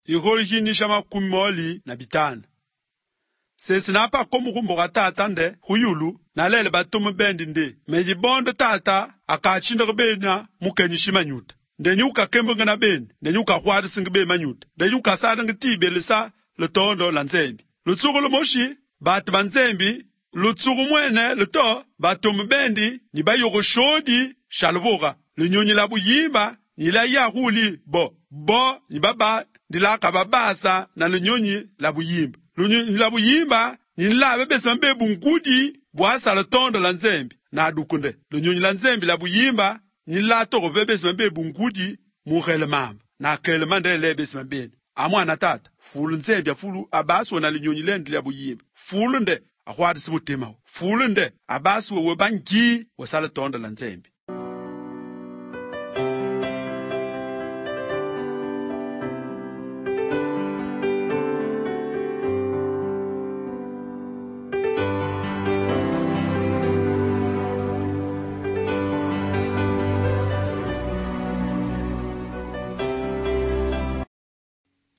iholi hini shama kumoli na bitana. Sesi napa komu kumboka tata nde huyulu na lele batumu bendi nde. Meji bondo tata akachinda bena mukenyishima nyuta. Ndenye uka kembenga na beni, ndenye uka huari singibe manyuta. Ndenye uka sada ngitibe lisa lutondo la nzembi. Lutsugu lumoshi, batu banzembi, lutsugu mwene luto, batumu bendi, niba yoko shodi shalubuga. Lunyonyi la buyimba, nila ya huli bo, nibaba, nilaka babasa na lunyonyi la buyimba. Lunyonyi la buyimba, nila bebesa mbebu nkudi, buasa lutondo la nzembi, na adukunde. Lunyonyi la nzembi la buyimba, nila toko bebesa mbebu nkudi, muhele mamba, na kele mande lebesa mbeni. Amwana tata, fulu nzembi ya fulu abasu na lunyonyi lendi la buyimba. Fulu nde, ahuadi simu temao. Fulu nde, abasu webangi, wasala tondo la nzembi.